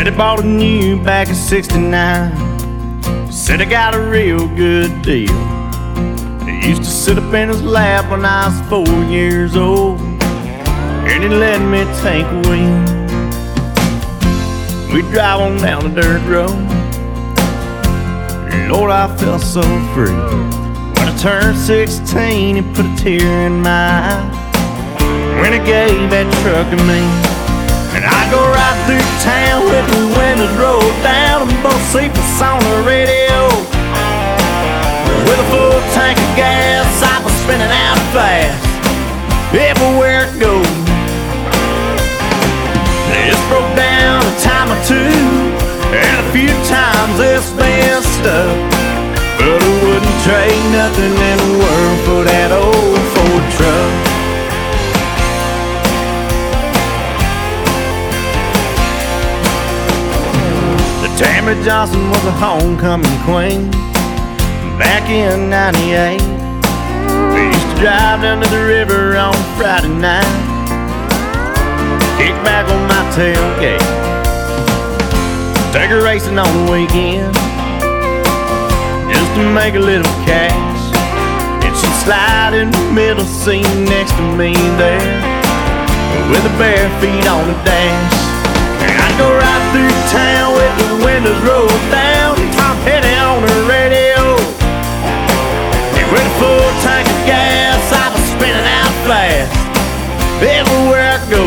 Said he bought a new back in '69. Said I got a real good deal. He used to sit up in his lap when I was 4 years old, and he let me take a wheel. We'd drive on down the dirt road. Lord, I felt so free. When I turned 16, he put a tear in my eye when he gave that truck to me. And I go right through town with the windows rolled down and both seats on the radio. With a full tank of gas, I was spinning out fast everywhere it goes. It's broke down a time or two, and a few times it's been stuck, but I wouldn't trade nothing in the world for that old Ford truck. Tammy Johnson was a homecoming queen back in '98. We used to drive down to the river on Friday night, kick back on my tailgate, take her racing on the weekend just to make a little cash. And she'd slide in the middle seat next to me there with her bare feet on the dash. And I'd go right through town with the windows rolled down and Tom Petty on the radio. And with a full tank of gas, I was spinning out fast everywhere I go.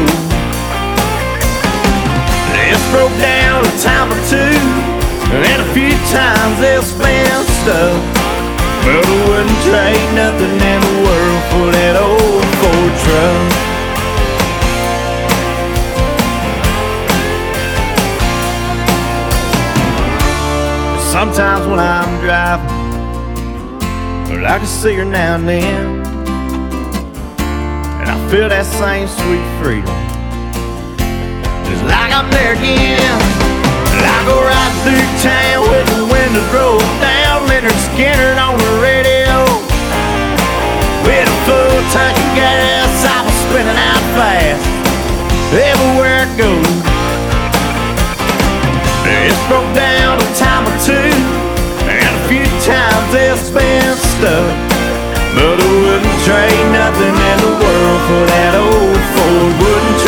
It's broke down a time or two, and a few times it's been stuck, but I wouldn't trade nothing in the world for that old Ford truck. Sometimes when I'm driving, I can see her now and then, and I feel that same sweet freedom, just like I'm there again. I go right through town with the windows rolled down, Leonard Skinner on the radio. With a full tank of gas, I was spinning out fast everywhere I go. It's broke down a time or two, and a few times it's been stuck, but I wouldn't trade nothing in the world for that old Ford. Wouldn't